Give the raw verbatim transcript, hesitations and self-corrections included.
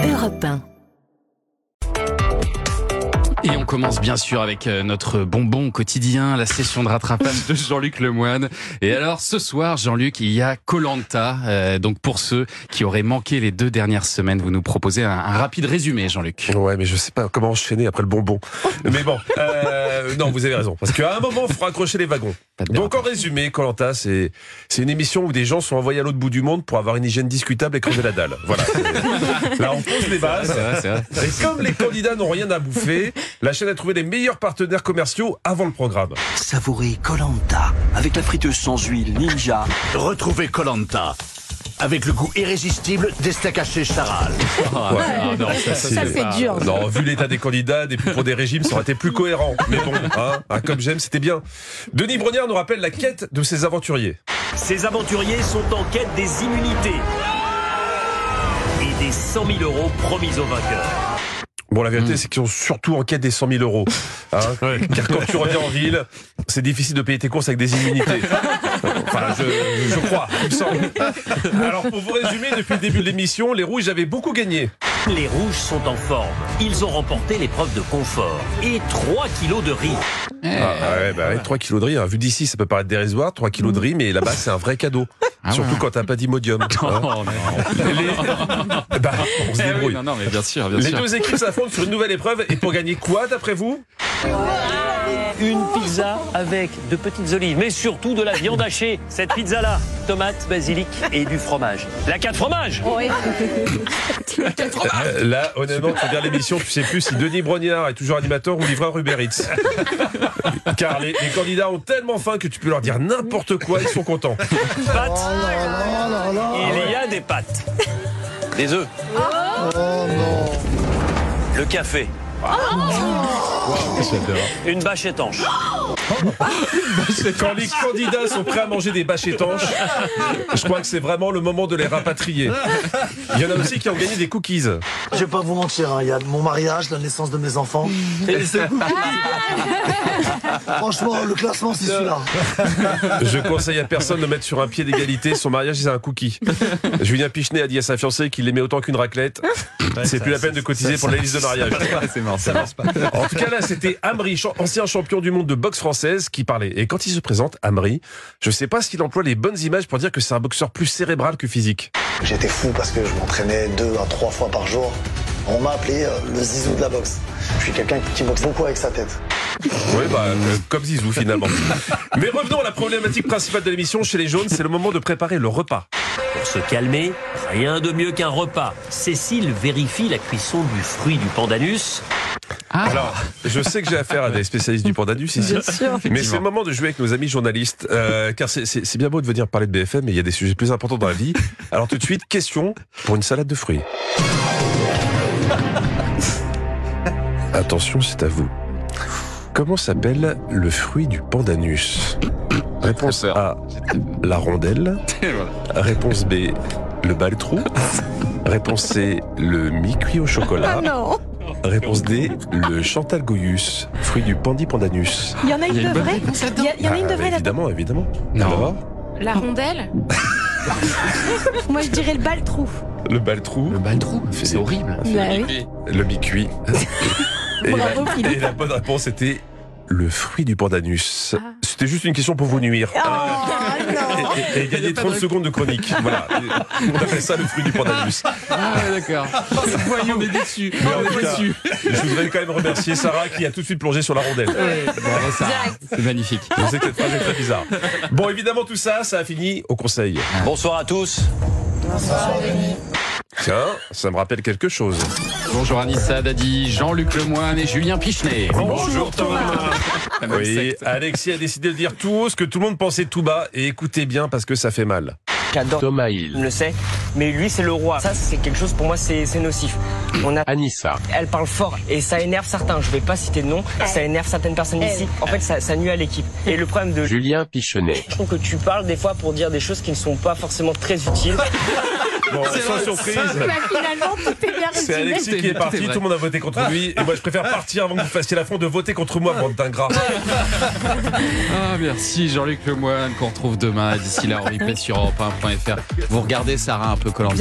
Europe un. Et on commence bien sûr avec notre bonbon quotidien, la session de rattrapage de Jean-Luc Lemoyne. Et alors ce soir, Jean-Luc, il y a Koh-Lanta. Euh, donc pour ceux qui auraient manqué les deux dernières semaines, vous nous proposez un, un rapide résumé, Jean-Luc. Ouais, mais je sais pas comment enchaîner après le bonbon. Mais bon, euh, non, vous avez raison. Parce qu'à un moment, il faut accrocher les wagons. Donc en résumé, Koh-Lanta, c'est c'est une émission où des gens sont envoyés à l'autre bout du monde pour avoir une hygiène discutable et crever la dalle. Voilà. Là, on pose les bases. C'est vrai, c'est vrai. Et comme les candidats n'ont rien à bouffer, la chaîne a trouvé les meilleurs partenaires commerciaux avant le programme. Savourez Koh-Lanta avec la friteuse sans huile Ninja. Retrouvez Koh-Lanta avec le goût irrésistible des steaks hachés Charal. Oh, ouais. Ah, non, ça, ça, Ça, c'est pas... dur. Non, vu l'état des candidats, des pour des régimes, ça aurait été plus cohérent. Mais bon, hein, hein, comme j'aime, c'était bien. Denis Brognard nous rappelle la quête de ces aventuriers. Ces aventuriers sont en quête des immunités et des cent mille euros promis aux vainqueurs. Bon, la vérité, mmh. c'est qu'ils sont surtout en quête des cent mille euros. Hein, ouais. Car quand tu reviens en ville, c'est difficile de payer tes courses avec des immunités. Enfin, je, je crois, il me semble. Alors, pour vous résumer, depuis le début de l'émission, les Rouges avaient beaucoup gagné. Les Rouges sont en forme. Ils ont remporté l'épreuve de confort et trois kilos de riz. Ah, ouais, bah, ouais, trois kilos de riz. Hein. Vu d'ici, ça peut paraître dérisoire, trois kilos de riz, mais là-bas, c'est un vrai cadeau. Ah, surtout ouais. quand t'as pas d'imodium. Oh, hein. non. Les... bah, on se débrouille. Eh oui, non, non, mais bien sûr, bien les sûr. deux équipes s'affrontent sur une nouvelle épreuve. Et pour gagner quoi, d'après vous? Une pizza avec de petites olives, mais surtout de la viande hachée. Cette pizza-là, tomates, basilic et du fromage. La quatre fromages. Oui. euh, Là, honnêtement, tu regardes l'émission, tu sais plus si Denis Brognard est toujours animateur ou livreur Uber Eats. Car les, les candidats ont tellement faim que tu peux leur dire n'importe quoi, ils sont contents. Pâtes. Il y a des pâtes. Des œufs. Oh non. Le café. Oh. Une bâche étanche. Quand les candidats sont prêts à manger des bâches étanches, je crois que c'est vraiment le moment de les rapatrier. Il y en a aussi qui ont gagné des cookies. Je vais pas vous mentir, hein, il y a mon mariage, la naissance de mes enfants et ce cookies. Franchement, le classement, c'est celui-là. Je conseille à personne de mettre sur un pied d'égalité son mariage, c'est un cookie. Julien Pichenet a dit à sa fiancée qu'il l'aimait autant qu'une raclette. Ouais, c'est ça, plus la peine de cotiser ça, pour ça, la liste de mariage. C'est mort, ça marche pas. En tout cas, là, c'était Amri, ancien champion du monde de boxe française, qui parlait. Et quand il se présente, Amri, je sais pas s'il emploie les bonnes images pour dire que c'est un boxeur plus cérébral que physique. J'étais fou parce que je m'entraînais deux à trois fois par jour. On m'a appelé euh, le Zizou de la boxe. Je suis quelqu'un qui boxe beaucoup avec sa tête. Oui, bah, euh, comme Zizou finalement. Mais revenons à la problématique principale de l'émission chez les jaunes, c'est le moment de préparer le repas. Pour se calmer, rien de mieux qu'un repas. Cécile vérifie la cuisson du fruit du pandanus. Ah. Alors, je sais que j'ai affaire à des spécialistes du pandanus ici, bien sûr, mais c'est le moment de jouer avec nos amis journalistes, euh, car c'est, c'est, c'est bien beau de venir parler de B F M, mais il y a des sujets plus importants dans la vie. Alors tout de suite, question pour une salade de fruits. Attention, c'est à vous. Comment s'appelle le fruit du pandanus? Réponse A, la rondelle. Réponse B, le baltrou. Réponse C, le mi-cuit au chocolat. Ah non. Réponse D, le Chantal Goyus, fruit du pandi pandanus. Il y en a une Il y a de une bonne vraie. réponse Il y, a- il y en a une de Ah, vraie là-dedans. évidemment, évidemment. Non. Alors, La rondelle. Moi je dirais le baltrou. le baltrou, Le baltrou, c'est horrible. Bah oui. le mi-cuit. et, Bravo, la, Philippe. et la bonne réponse était le fruit du pandanus. Ah. C'était juste une question pour vous nuire. Oh non. Et, et, et gagner trente secondes de chronique. Voilà. On appelle ça le fruit du pandanus. Ah ouais, d'accord. Voyons, on est déçus. Mais en On tout est cas, déçus. je voudrais quand même remercier Sarah qui a tout de suite plongé sur la rondelle. Bravo, ça. C'est magnifique. Je sais que cette phrase est très bizarre. Bon, évidemment, tout ça, ça a fini au conseil. Bonsoir à tous. Tiens, ça me rappelle quelque chose. Bonjour Anissa Dadi, Jean-Luc Lemoyne et Julien Pichenet. Bonjour Thomas. Oui, Alexis a décidé de dire tout haut ce que tout le monde pensait tout bas. Et écoutez bien parce que ça fait mal. J'adore. Thomas On Hill. le sait, mais lui c'est le roi. Ça c'est quelque chose pour moi, c'est c'est nocif. On a Anissa. Elle parle fort et ça énerve certains. Je vais pas citer de nom. Ça énerve certaines personnes ici. En fait, ça, ça nuit à l'équipe. Et le problème de Julien Pichenet. je trouve que tu parles des fois pour dire des choses qui ne sont pas forcément très utiles. Bon, sans surprise, Bah, finalement tout est bien c'est résumé. Alexis qui est parti. Tout le monde a voté contre lui. Et moi, je préfère partir avant que vous fassiez l'affront de voter contre moi, bande d'ingrats. Ah, merci Jean-Luc Lemoyne qu'on retrouve demain. D'ici là, on replay sur europe un point f r. Vous regardez Sarah un peu Koh-Lanta.